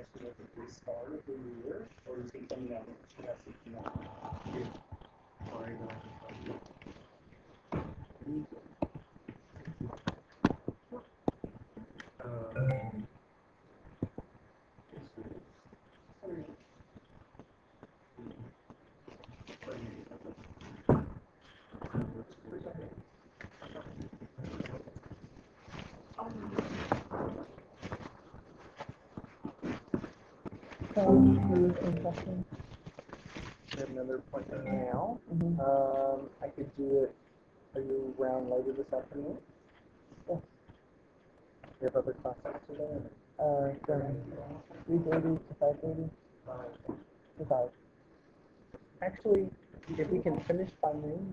Another appointment now. I could do it. Are you around later this afternoon? Yes. You have other classes today? From 3:30 to 5:30 to 5. Actually, if we can finish by noon,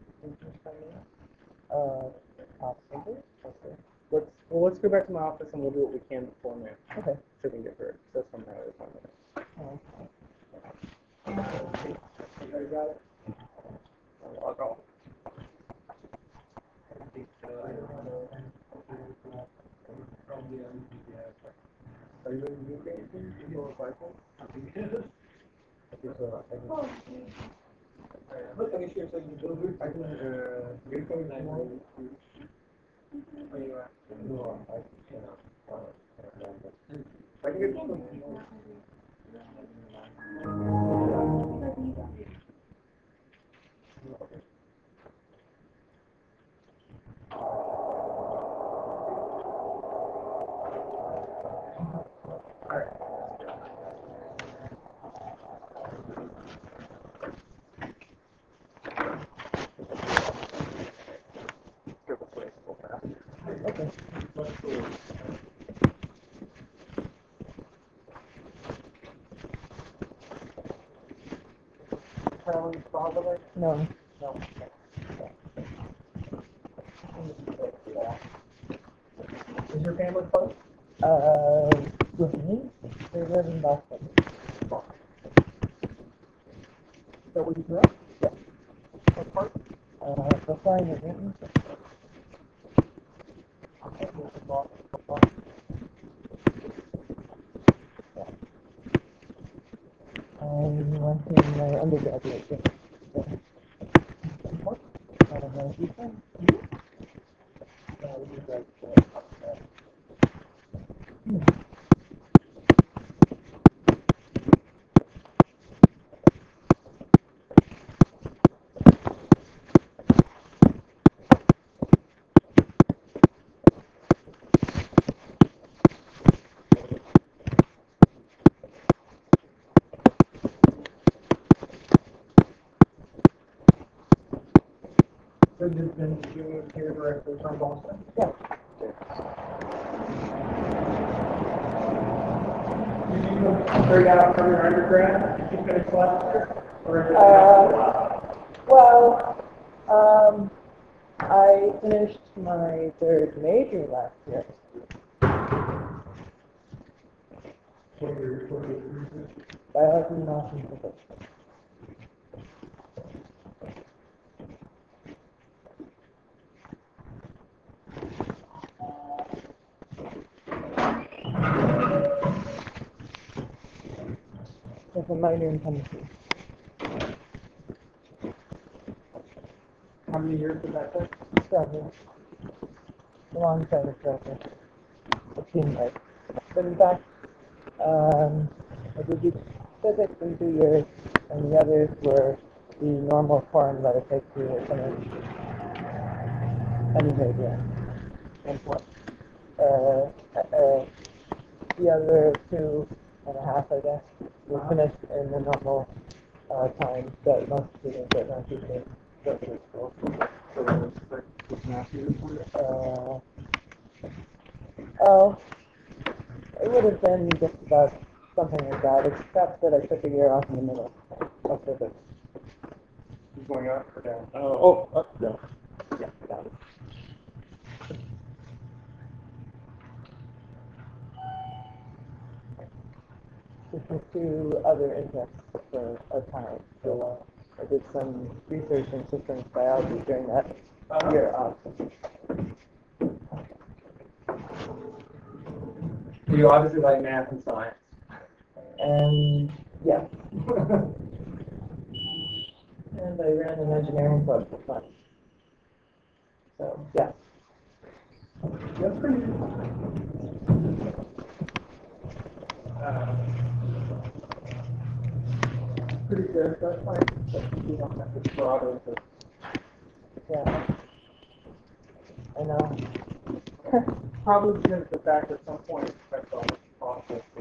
Possibly. okay. Let's go back to my office and we'll do what we can before noon. Okay. So we can get through it. That's from my other appointment. Everybody got it? I'll log off. Are you ready to do anything? You know what I think it is. Look, let me share something. I can get from tomorrow. Are you at? No, I can get from tomorrow. Okay. Carolyn's father? No. No. Is your family close? With me, they live in Boston. Is that where you grew up? Yeah. What part? The flying at Newton. I went in my undergraduate year. What? Houston. So you've been doing here directly from Boston? Yeah. Did you go straight out from your undergrad? Did you finish last year? Or is it Well, I finished my third major last year. Biology, math, and physics. With a minor in chemistry. How many years did that take? Several. Alongside of several. It seemed like. But in fact, I did each physics in 2 years, and the others were the normal form that it takes to finish any major. And what? The other 2.5, I guess, were finished in the normal time that most students get around teaching. Oh, it would have been just about something like that, except that I took a year off in the middle of physics. Going up or down? Oh, up, down. Yeah, down. Just pursue other interests for a time. So I did some research in systems biology during that year off. You obviously like math and science. And yeah, and I ran an engineering club for fun. So yeah. That's uh, pretty good. That's fine. But you don't have to broaden into Yeah, I know. probably because of the fact at some point it's all possible to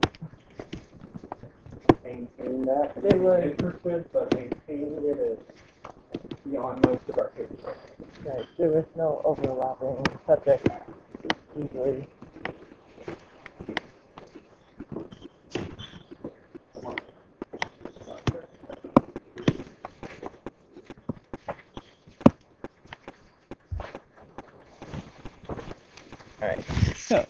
maintain that. They were- interested, but maintaining it is beyond most of our capabilities. Right, there was no overlapping subject easily. Alright, so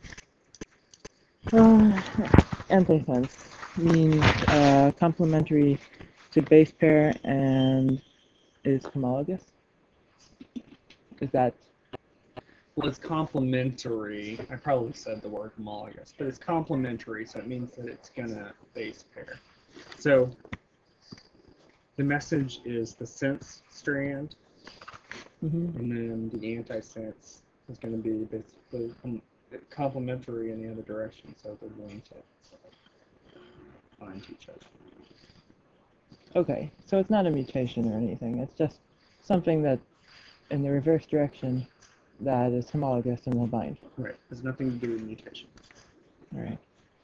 antisense means complementary to base pair and is homologous. Is that Well, it's complementary. I probably said the word homologous, but it's complementary, so it means that it's gonna base pair. So the message is the sense strand, mm-hmm. and then the antisense is going to be basically complementary in the other direction, so they're going to find each other. Okay, so it's not a mutation or anything. It's just something that in the reverse direction that is homologous and will bind. Right. It has nothing to do with mutation. All right.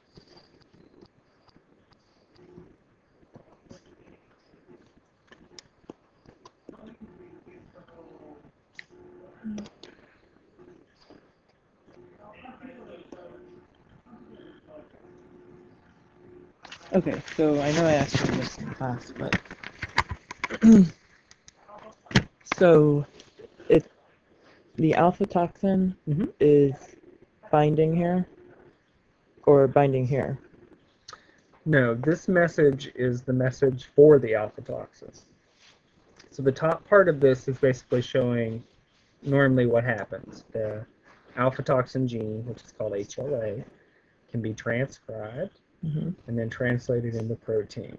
Okay, so I know I asked you this in class, but so it the alpha toxin is binding here or binding here. No, this message is the message for the alpha toxin. So the top part of this is basically showing normally what happens. The alpha toxin gene, which is called HLA, can be transcribed and then translated into protein.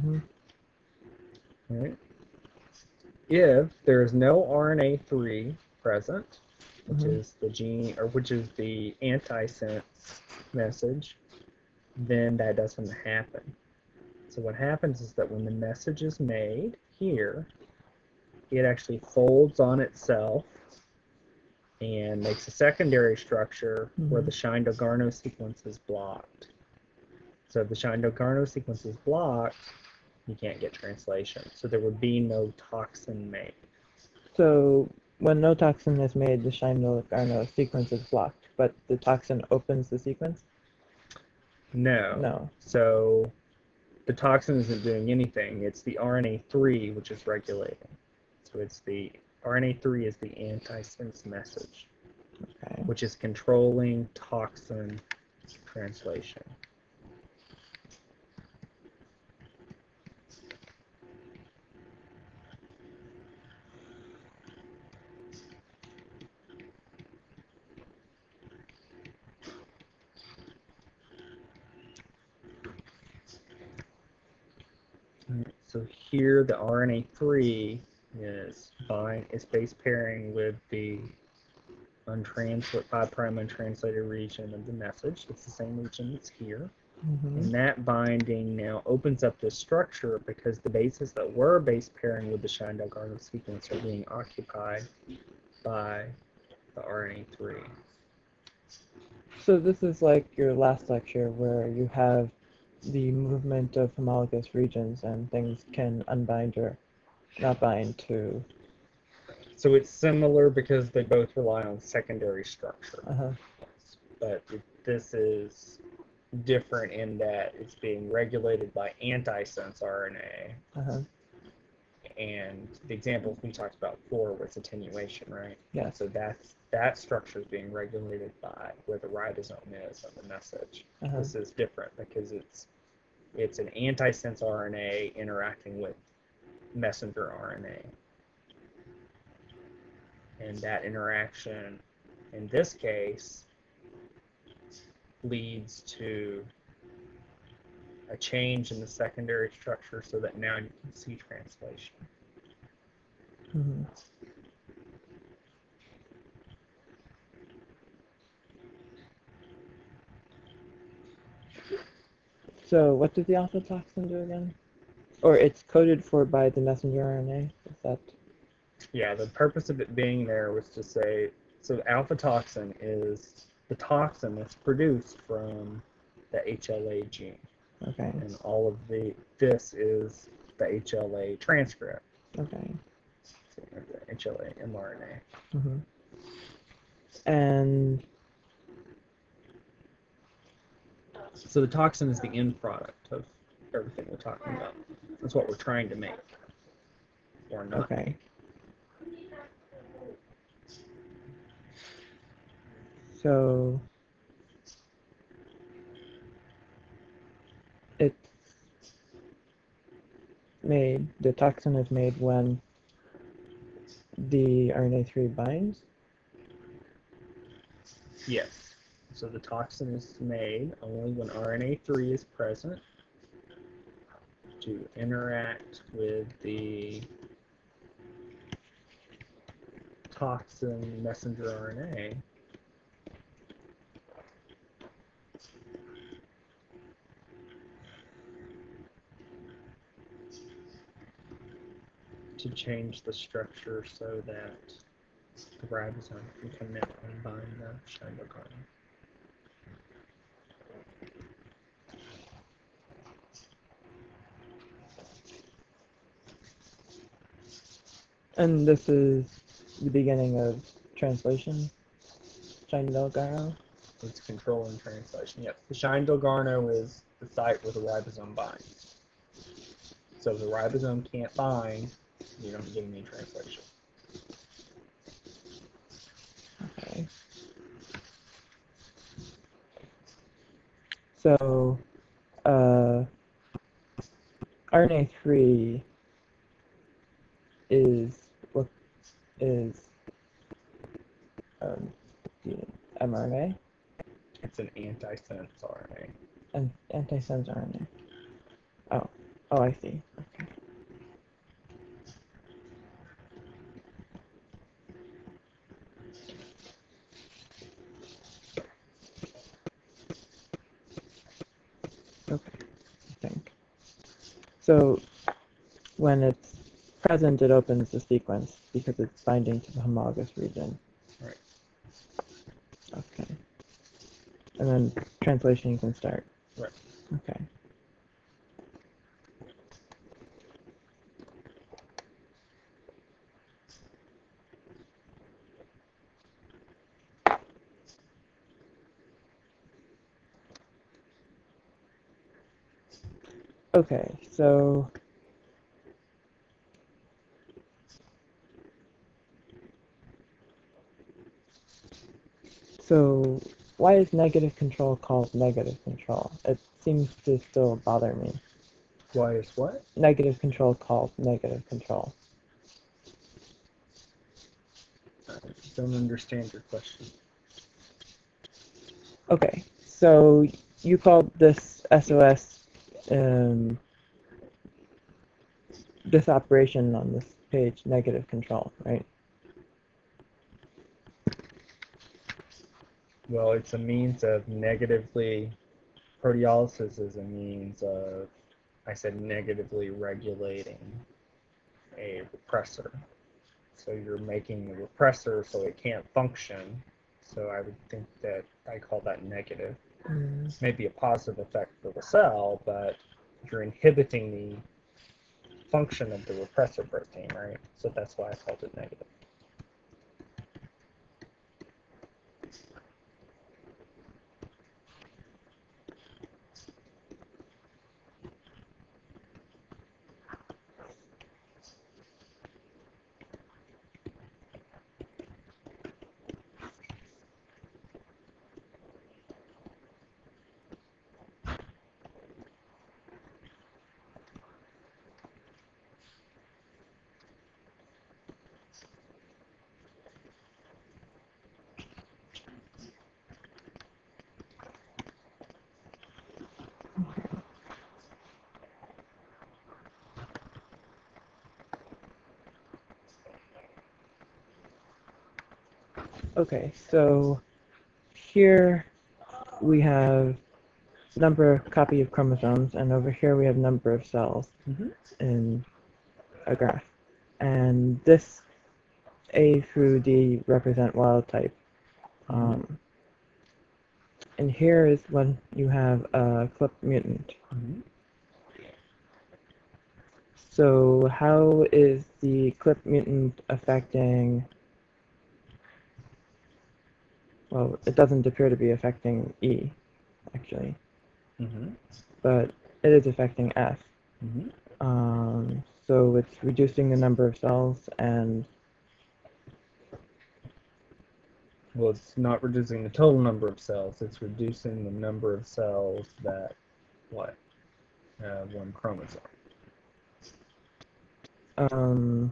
Right? If there is no RNA3 present, which is the gene or which is the antisense message, then that doesn't happen. So what happens is that when the message is made here, it actually folds on itself and makes a secondary structure where the Shine-Dogarno sequence is blocked. So if the Shine-Dogarno sequence is blocked, you can't get translation. So there would be no toxin made. So when no toxin is made, the Shine-Dogarno sequence is blocked, but the toxin opens the sequence? No. No. So the toxin isn't doing anything. It's the RNA3 which is regulating. So it's the RNA3 is the antisense message, Okay. which is controlling toxin translation. So here the RNA3 is base pairing with the 5' untranslated region of the message. It's the same region that's here. And that binding now opens up this structure because the bases that were base pairing with the Shine-Dogarno sequence are being occupied by the RNA3. So this is like your last lecture where you have the movement of homologous regions and things can unbind or not bind to. So it's similar because they both rely on secondary structure. But this is different in that it's being regulated by antisense RNA. And the examples we talked about before was attenuation, right? Yeah. So that structure is being regulated by where the ribosome is on the message. This is different because it's an antisense RNA interacting with messenger RNA. And that interaction, in this case, leads to a change in the secondary structure so that now you can see translation. Hmm. So what does the alpha toxin do again? Or it's coded for by the messenger RNA? Is that? Yeah, the purpose of it being there was to say, so alpha toxin is the toxin that's produced from the HLA gene. Okay. And all of this is the HLA transcript. Okay. So the HLA mRNA. Hmm. And So the toxin is the end product of everything we're talking about. That's what we're trying to make. Or not. okay. So it's made, the toxin is made when the RNA3 binds? Yes. So the toxin is made only when RNA3 is present to interact with the toxin messenger RNA to change the structure so that the ribosome can connect and bind the chondrocalin. And this is the beginning of translation? Shine-Dalgarno? It's controlling translation. Yes, the Shine-Dalgarno is the site where the ribosome binds. So if the ribosome can't bind, you don't get any translation. Okay. So, RNA3 is what is the mRNA It's an antisense RNA. and antisense RNA. Oh, oh, I see. Okay. Okay, I think. So when it's present, it opens the sequence because it's binding to the homologous region. Right. Okay. And then translation can start. Right. Okay. Okay, so why is negative control called negative control? It seems to still bother me. Why is what? Negative control called negative control. I don't understand your question. Okay, so you called this SOS, this operation on this page negative control, right? Well, it's a means of negatively, proteolysis is a means of, I said, negatively regulating a repressor. So you're making the repressor so it can't function. So I would think that I call that negative. Mm. Maybe a positive effect for the cell, but you're inhibiting the function of the repressor protein, right? So that's why I called it negative. Okay, so here we have number copy of chromosomes, and over here we have number of cells Mm-hmm. in a graph. And this A through D represent wild type. Mhm. And here is when you have a CLIP mutant. Mm-hmm. So how is the CLIP mutant affecting, well, it doesn't appear to be affecting E, actually, Mm-hmm. but it is affecting F. Mm-hmm. So it's reducing the number of cells, and Well, it's not reducing the total number of cells. It's reducing the number of cells that what have one chromosome. um,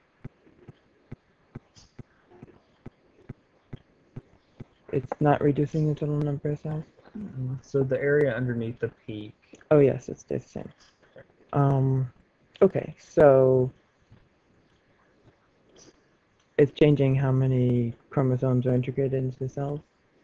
it's not reducing the total number of cells. So the area underneath the peak. Oh yes, it stays the same. Um, okay, so it's changing how many chromosomes are integrated into the cells.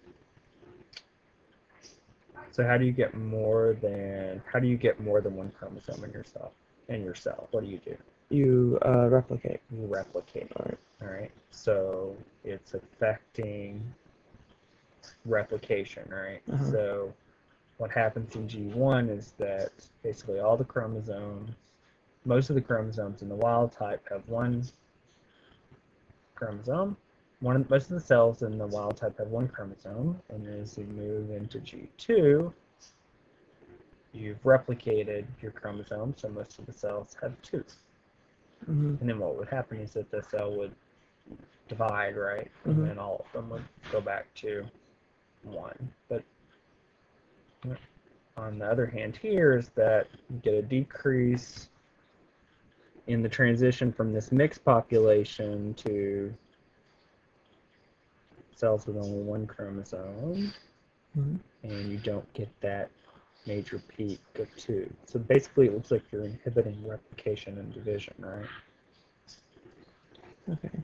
So how do you get more than one chromosome in your cell? What do? You replicate. You replicate. Or, All right. So it's affecting replication, right? uh-huh. So what happens in G1 is that basically all the chromosomes, most of the chromosomes in the wild type have one chromosome. Most of the cells in the wild type have one chromosome, and as you move into G2, you've replicated your chromosome, so most of the cells have two. Mm-hmm. And then what would happen is that the cell would divide, right? And Mm-hmm. then all of them would go back to one. But on the other hand here is that you get a decrease in the transition from this mixed population to cells with only one chromosome, Mm-hmm. and you don't get that major peak of two. So basically it looks like you're inhibiting replication and division, right? Okay.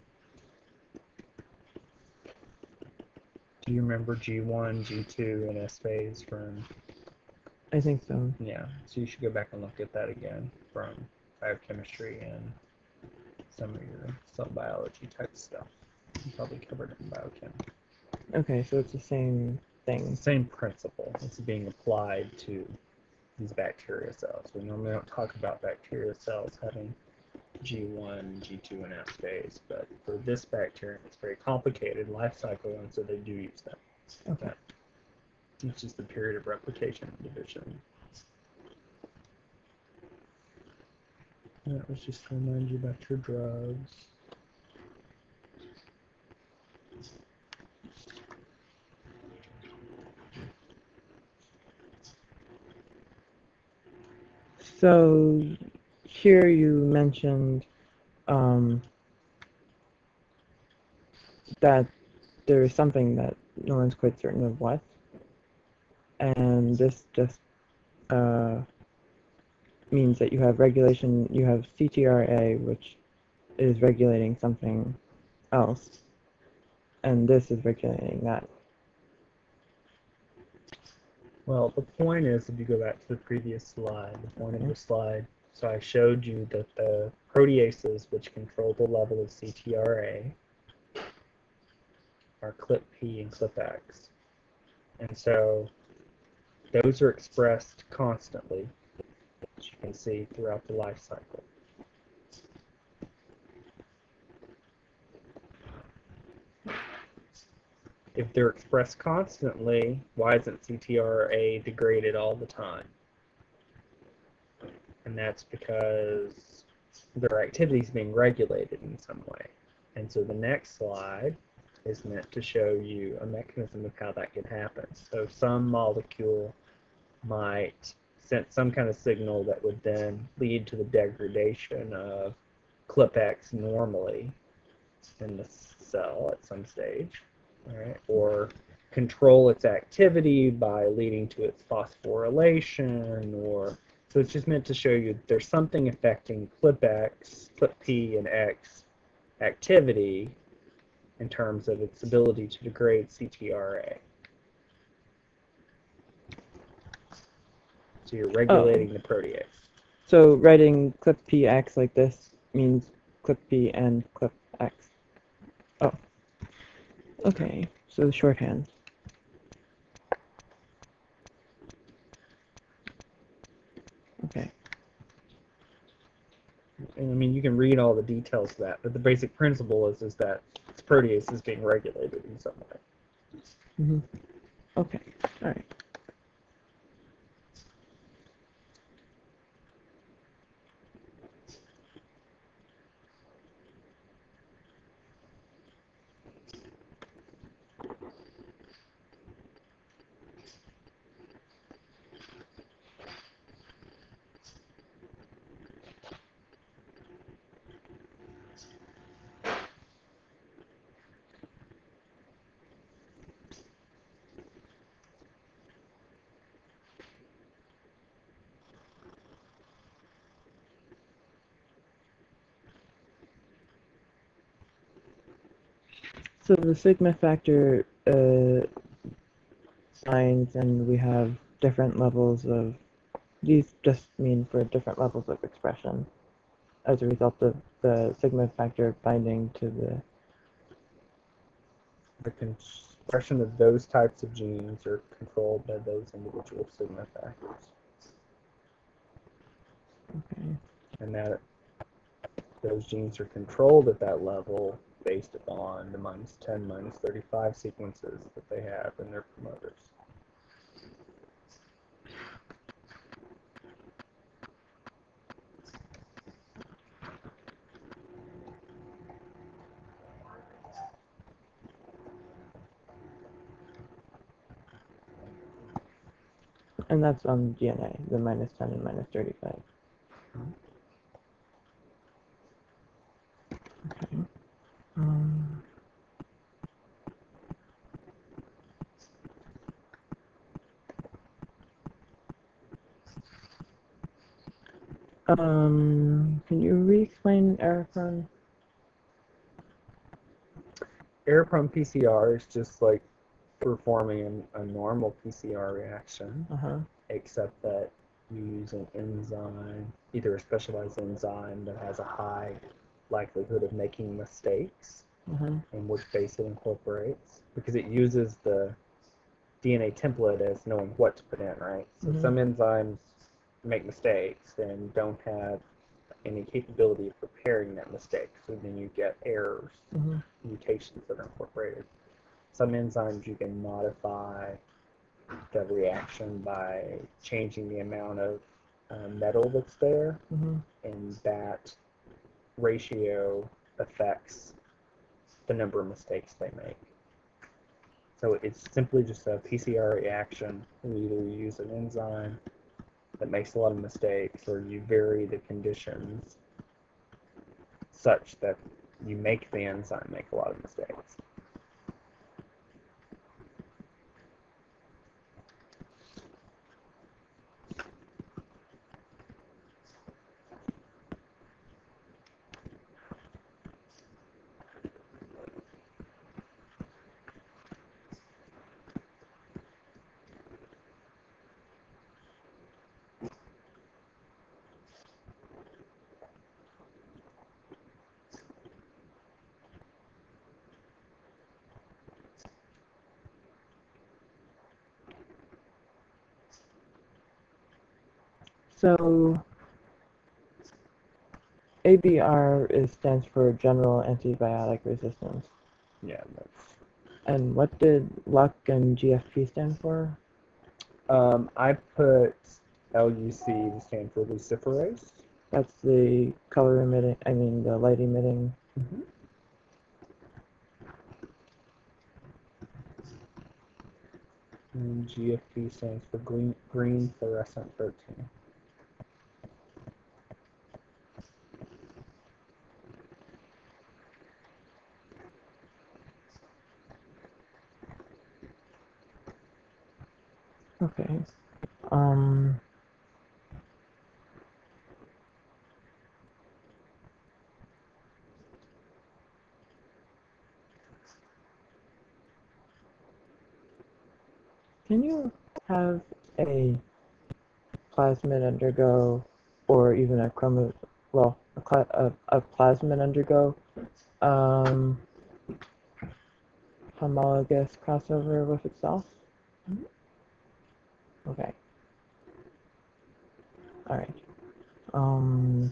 Do you remember G1, G2, and S phase from? I think so. Yeah, so you should go back and look at that again from biochemistry and some of your cell biology type stuff. You probably covered it in biochem. Okay, so it's the same It's thing. the same principle. It's being applied to these bacteria cells. We normally don't talk about bacteria cells having G1, G2, and S phase, but for this bacterium, it's very complicated life cycle, and so they do use them. Okay. It's just the period of replication and division. That was just to remind you about your drugs. So here you mentioned that there is something that no one's quite certain of what, and this just uh, means that you have regulation. You have CTRA, which is regulating something else, and this is regulating that. Well, the point is, if you go back to the previous slide, the point of the slide, so I showed you that the proteases, which control the level of CTRA, are ClipP and ClipX. And so those are expressed constantly, as you can see, throughout the life cycle. If they're expressed constantly, why isn't CTRA degraded all the time? And that's because their activity is being regulated in some way. And so the next slide is meant to show you a mechanism of how that can happen. So some molecule might send some kind of signal that would then lead to the degradation of ClipX normally in the cell at some stage, right? Or control its activity by leading to its phosphorylation, or so it's just meant to show you there's something affecting ClipX, ClipP, and X activity, in terms of its ability to degrade CTRA. So you're regulating the protease. So writing clip px like this means clip p and clip x. Oh. Okay, so the shorthand. Okay. And I mean, you can read all the details of that, but the basic principle is that its protease is being regulated in some way. Mm-hmm. Okay, all right. So the sigma factor signs, and we have different levels of, these just mean for different levels of expression as a result of the sigma factor binding to The expression of those types of genes are controlled by those individual sigma factors. Okay. And that those genes are controlled at that level based upon the -10, -35 sequences that they have in their promoters. And that's on DNA, the -10 and -35. Okay. Um, can you re-explain Arifron? Error-prone PCR is just like performing a normal PCR reaction, except that you use an enzyme, either a specialized enzyme that has a high likelihood of making mistakes, in which base it incorporates, because it uses the DNA template as knowing what to put in, right? So some enzymes make mistakes and don't have any capability of preparing that mistake, so then you get errors, mutations that are incorporated. Some enzymes you can modify the reaction by changing the amount of metal that's there, and that ratio affects the number of mistakes they make. So it's simply just a PCR reaction. You either use an enzyme that makes a lot of mistakes, or you vary the conditions such that you make the enzyme make a lot of mistakes. So ABR stands for general antibiotic resistance. Yeah, that's. And what did LUC and GFP stand for? I put LUC to stand for luciferase. That's the color emitting, I mean the light emitting. And GFP stands for green fluorescent protein. Okay. Can you have a plasmid undergo, or even a a plasmid undergo um, homologous crossover with itself? Okay. All right. Um,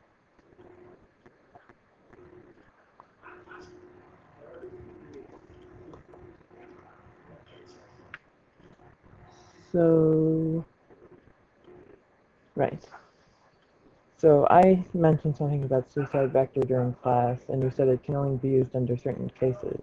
so, right. So I mentioned something about suicide vector during class, and you said it can only be used under certain cases.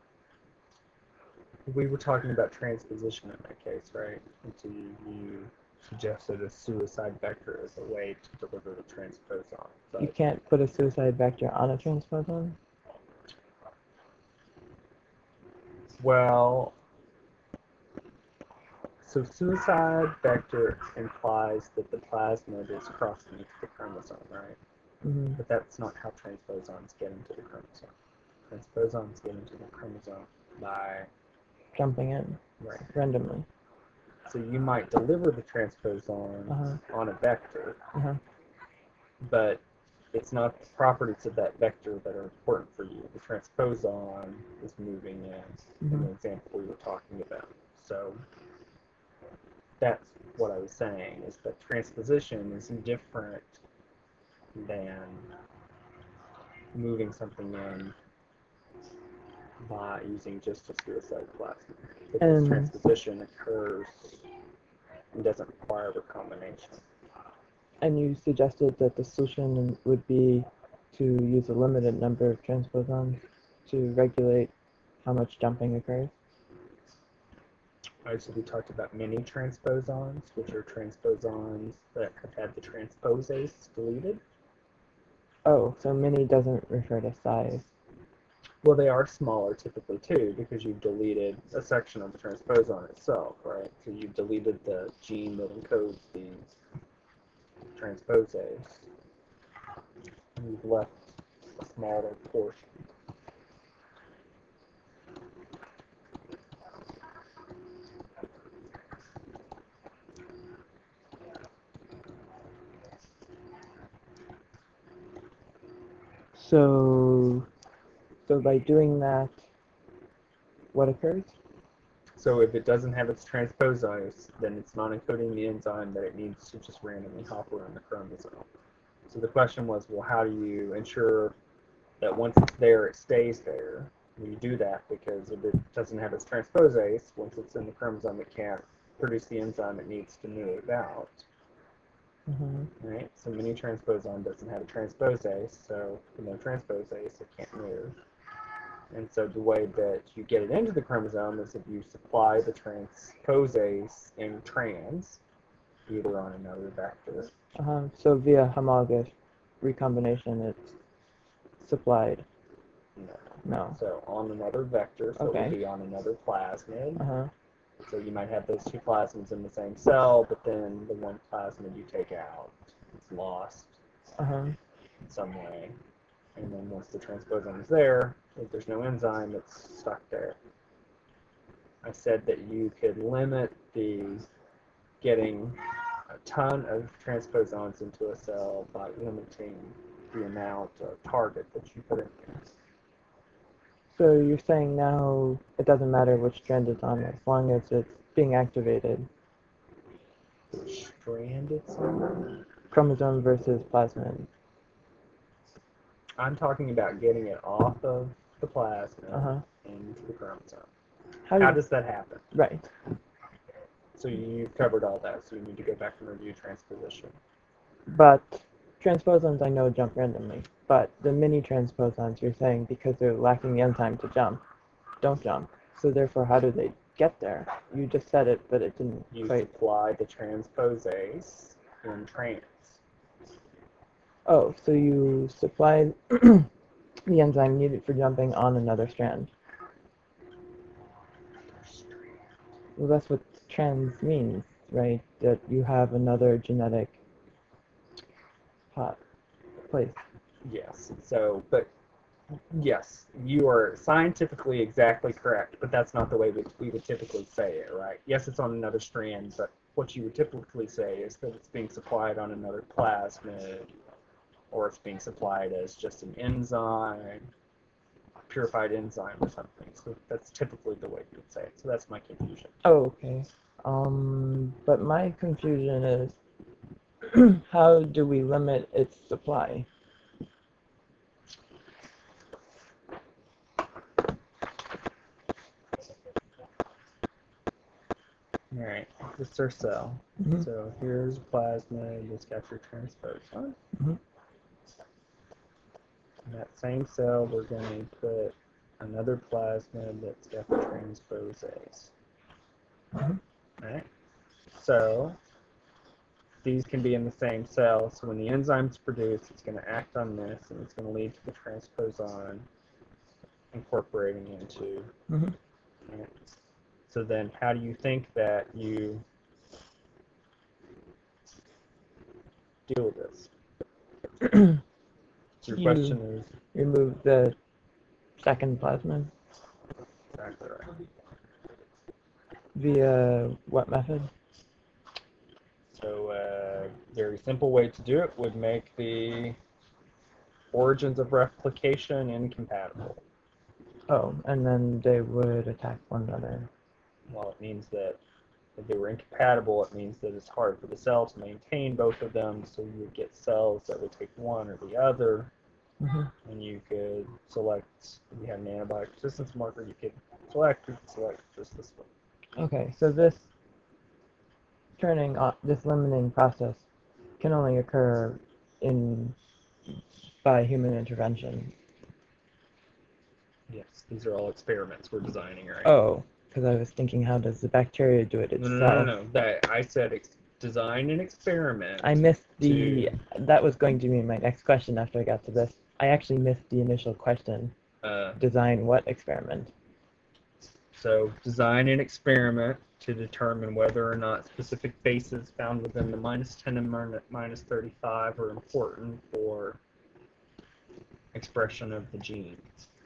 We were talking about transposition in that case, right? And so you suggested a suicide vector as a way to deliver the transposon. You But can't put a suicide vector on a transposon? well, so suicide vector implies that the plasmid is crossing into the chromosome, right? Mm-hmm. But that's not how transposons get into the chromosome. Transposons get into the chromosome by Jumping in right. randomly. So you might deliver the transposon on a vector, but it's not the properties of that vector that are important for you. The transposon is moving in the example we were talking about. So that's what I was saying, is that transposition is different than moving something in by using just a suicide plasmid. Because transposition occurs and doesn't require recombination. And you suggested that the solution would be to use a limited number of transposons to regulate how much jumping occurs? So we talked about mini transposons, which are transposons that have had the transposase deleted. Oh, so mini doesn't refer to size. Well, they are smaller typically too, because you've deleted a section of the transposon itself, right? So you've deleted the gene that encodes the transposase. And you've left a smaller portion. So by doing that, what occurs? So if it doesn't have its transposase, then it's not encoding the enzyme that it needs to just randomly hop around the chromosome. So the question was, well, how do you ensure that once it's there, it stays there? Well, you do that because if it doesn't have its transposase, once it's in the chromosome, it can't produce the enzyme it needs to move out. Right? So mini transposon doesn't have a transposase, so with no transposase, it can't move. And so the way that you get it into the chromosome is if you supply the transposase in trans, either on another vector. So via homologous recombination, it's supplied. No. So on another vector, so it would be on another plasmid. So you might have those two plasmids in the same cell, but then the one plasmid you take out, it's lost in some way. And then once the transposon is there, if there's no enzyme, it's stuck there. I said that you could limit the getting a ton of transposons into a cell by limiting the amount of target that you put in there. So you're saying now it doesn't matter which strand it's on as long as it's being activated. Which strand it's on? Chromosome versus plasmid. I'm talking about getting it off of the plasmid into the chromosome. How does that happen? Right. So you've covered all that, so you need to go back and review transposition. But transposons I know jump randomly, but the mini transposons you're saying because they're lacking the enzyme to jump, don't jump. So therefore, how do they get there? You just said it, but it didn't quite... supply the transposase in trans. Oh, so you supply the enzyme needed for jumping on another strand. Well, that's what trans means, right? That you have another genetic place. Yes. So, but Yes, you are scientifically exactly correct, but that's not the way we would typically say it, right? Yes, it's on another strand, but what you would typically say is that it's being supplied on another plasmid, or it's being supplied as just an enzyme, purified enzyme or something. So that's typically the way you would say it. So that's my confusion. Oh, okay. But my confusion is, how do we limit its supply? All right, this is our cell. Mhm. So here's plasmid, this got your transposon. Mhm. In that same cell, we're going to put another plasmid that's got the transposase. Mhm. Right? So these can be in the same cell. So when the enzyme's produced, it's going to act on this, and it's going to lead to the transposon incorporating into. Mhm. Right? So then, how do you think that you deal with this? So your You question is remove the second plasmid exactly right. via what method? So very simple way to do it would make the origins of replication incompatible. Oh, and then they would attack one another. Well, it means that if they were incompatible, it means that it's hard for the cell to maintain both of them, so you would get cells that would take one or the other, Mhm. and you could select, if you had an antibiotic resistance marker, you could select just this one. Okay, so this turning off, this limiting process can only occur in by human intervention. Yes, these are all experiments we're designing, right? Oh, because I was thinking, how does the bacteria do it itself? No. That I said design an experiment I missed to that was going to be my next question after I got to this. I actually missed the initial question. Design what experiment? so design an experiment to determine whether or not specific bases found within the -10 and -35 are important for expression of the gene.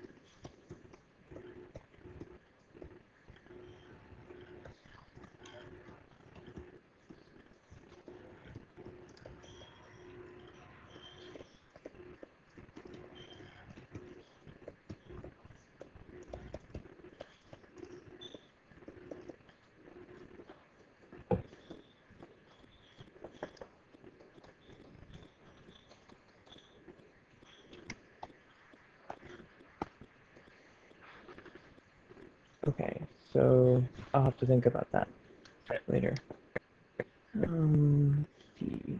Okay, so I'll have to think about that Okay. later. See.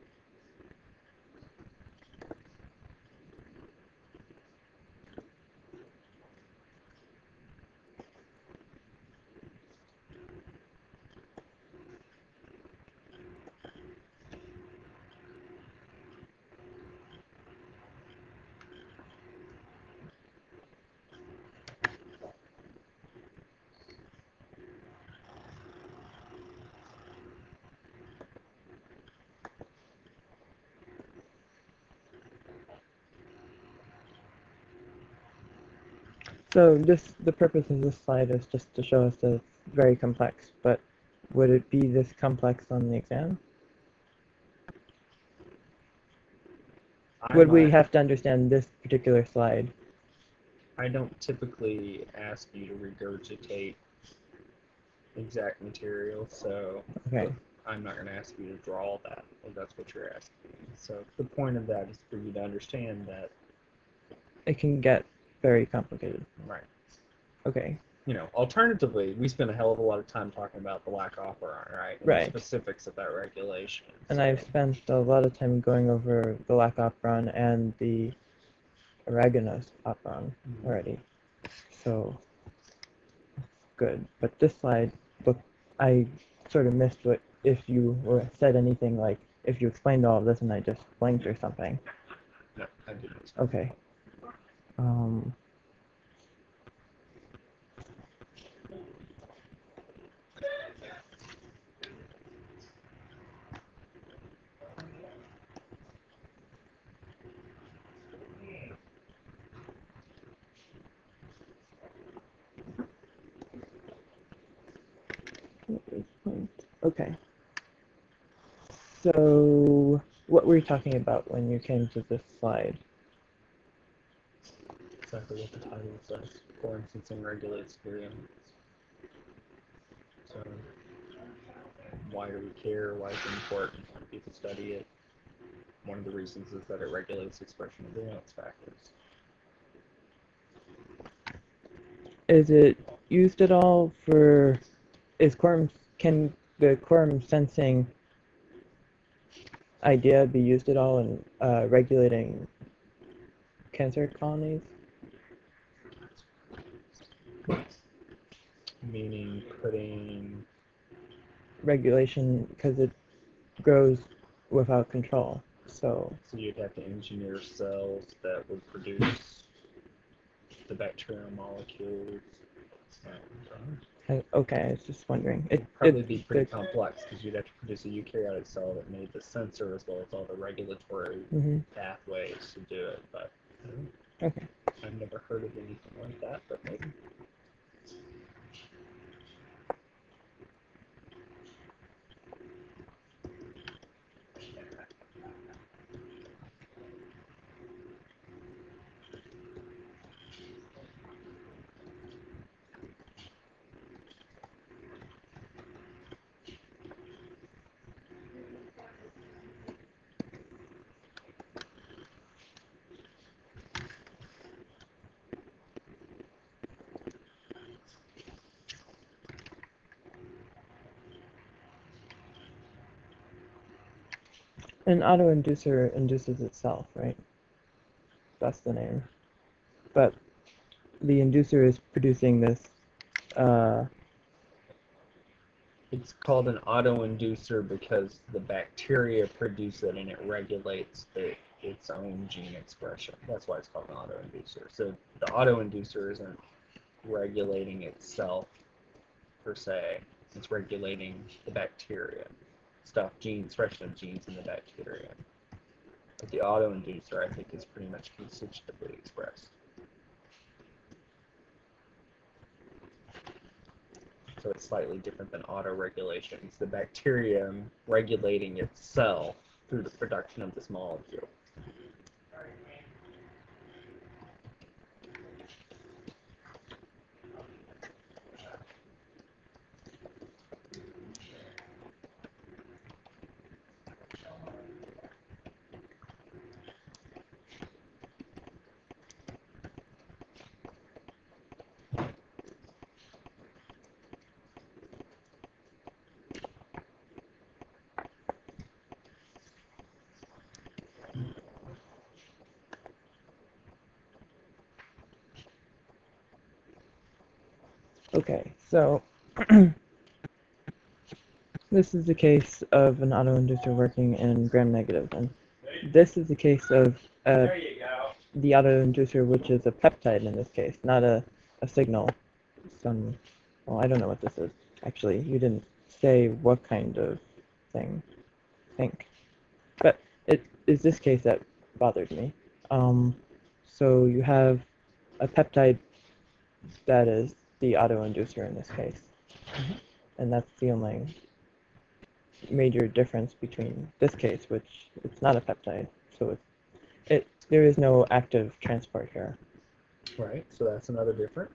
So the purpose of this slide is just to show us that it's very complex, but would it be this complex on the exam? Would we have to understand this particular slide? I don't typically ask you to regurgitate exact material, so Okay. I'm not going to ask you to draw that if that's what you're asking. So the point of that is for you to understand that. It can get very complicated. Right. Okay. Alternatively, we spend a hell of a lot of time talking about the lac operon, right? And Right. the specifics of that regulation. And I've spent a lot of time going over the lac operon and the aragonose operon already. So good. But this slide, look, I sort of missed what if you said anything like if you explained all of this and I just blinked or something. No, I didn't. Okay. Um, Okay. So, what were you talking about when you came to this slide? Exactly what the title says. Quorum sensing regulates variance. So, why do we care? Why is it important? Why do people study it? One of the reasons is that it regulates expression of variance factors. Is it used at all for, can the quorum sensing idea be used at all in regulating cancer colonies? Meaning putting Regulation, because it grows without control. So you'd have to engineer cells that would produce the bacterial molecules. okay, I was just wondering. It'd probably be pretty complex because you'd have to produce a eukaryotic cell that made the sensor as well as all the regulatory pathways to do it. But okay. I've never heard of anything like that, but maybe. An autoinducer induces itself, right? That's the name. But the inducer is producing this. It's called an autoinducer because the bacteria produce it and it regulates its own gene expression. That's why it's called an autoinducer. So the autoinducer isn't regulating itself per se. It's regulating the bacteria, expression of genes in the bacteria. But the autoinducer, I think, is pretty much constitutively expressed. So it's slightly different than autoregulation. It's the bacterium regulating itself through the production of this molecule. Okay, so this is the case of an autoinducer working in gram-negative, and this is the case of the autoinducer, which is a peptide in this case, not a signal. Well, I don't know what this is. Actually, you didn't say what kind of thing. Think. But it is this case that bothered me. So you have a peptide that is the autoinducer in this case. And that's the only major difference between this case, which it's not a peptide. So there is no active transport here. Right, so that's another difference.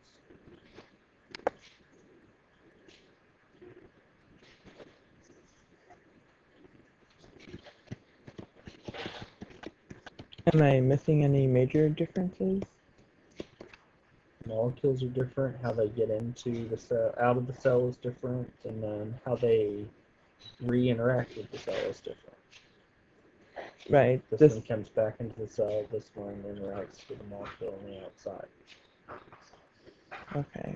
Am I missing any major differences? Molecules are different, how they get into the cell, out of the cell is different, and then how they re-interact with the cell is different. Right. This one comes back into the cell, this one interacts with the molecule on the outside. Okay.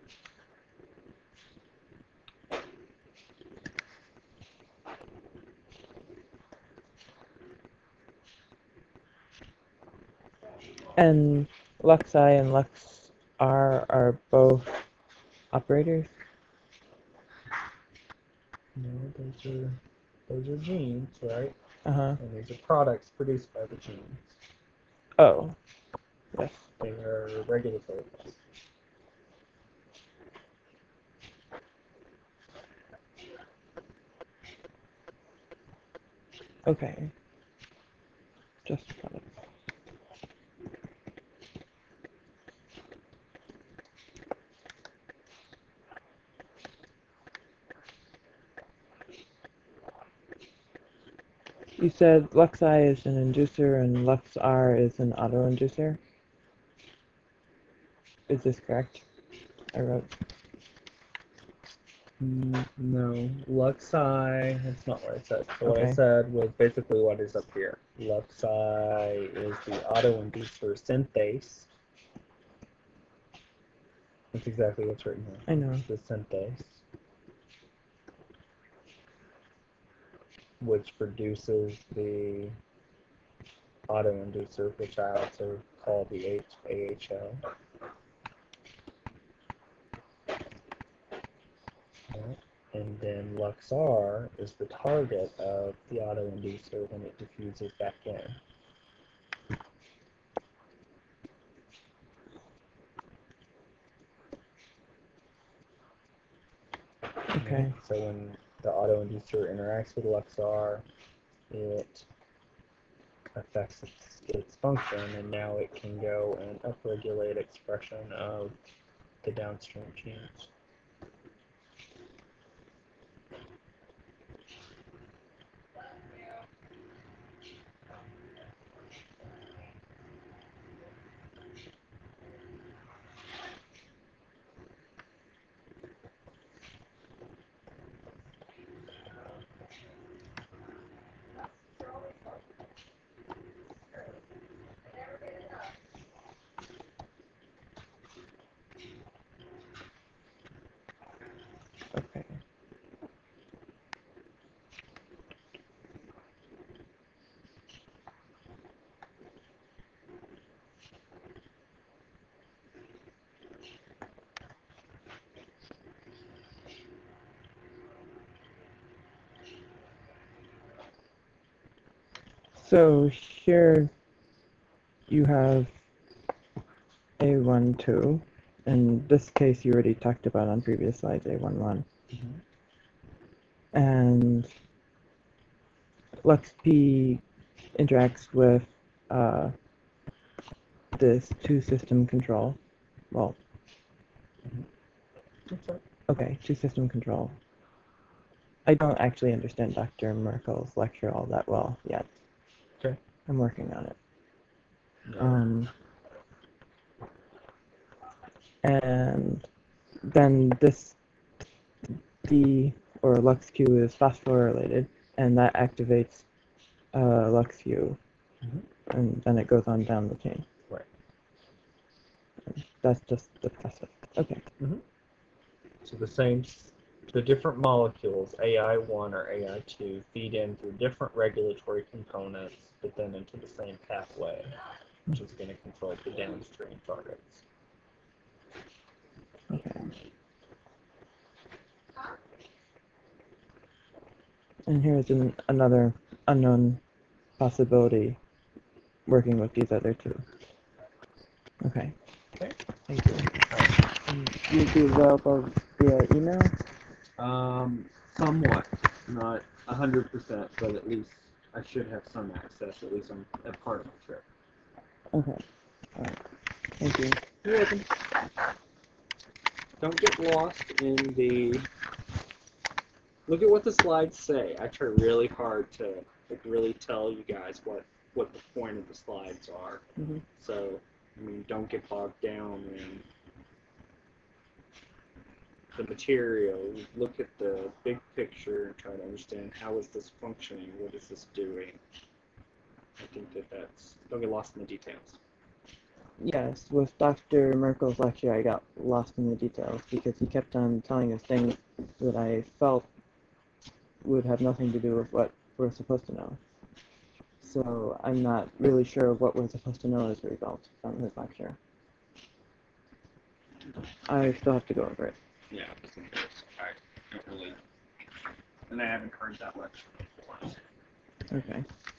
And Lux I and Lux R are both operators? No, those are genes, right? Uh-huh. And these are products produced by the genes. Oh. Yes. They are regulatory products. Okay. Just got it. You said LuxI is an inducer and LuxR is an auto-inducer? Is this correct? I wrote. No, Luxi, that's not what I said. So what I Okay. said was basically what is up here. Luxi is the auto-inducer synthase. That's exactly what's written here. I know. The synthase, which produces the auto-inducer, which I also call the AHL. Right. And then LuxR is the target of the auto-inducer when it diffuses back in. Okay. So when the auto-inducer interacts with LuxR, it affects its function, and now it can go and upregulate expression of the downstream genes. Okay. So here you have A12. In this case, you already talked about on previous slides, A11. And LuxP interacts with uh, this two-system control. Well, okay, two-system control. I don't actually understand Dr. Merkel's lecture all that well yet. Okay. I'm working on it. And then this D or LuxQ is phosphorylated, and that activates LuxQ, and then it goes on down the chain. Right. That's just the process. Okay. So the different molecules, AI1 or AI2, feed in through different regulatory components, but then into the same pathway, which is going to control the downstream targets. Okay. And here's another unknown possibility working with these other two. Okay. Okay. Thank you. You'd be available via email? Somewhat, not 100%, but at least I should have some access, at least on that part of my trip. Okay. All right. Thank you. You're welcome. Don't get lost in the. Look at what the slides say. I try really hard to really tell you guys what the point of the slides are. So, I mean, don't get bogged down in the material. Look at the big picture and try to understand how is this functioning, what is this doing. I think that's don't get lost in the details. Yes, with Dr. Merkel's lecture, I got lost in the details because he kept on telling us things that I felt would have nothing to do with what we're supposed to know. So I'm not really sure what we're supposed to know as a result from his lecture. I still have to go over it. Yeah, I don't really, and I haven't heard that lecture before. Okay.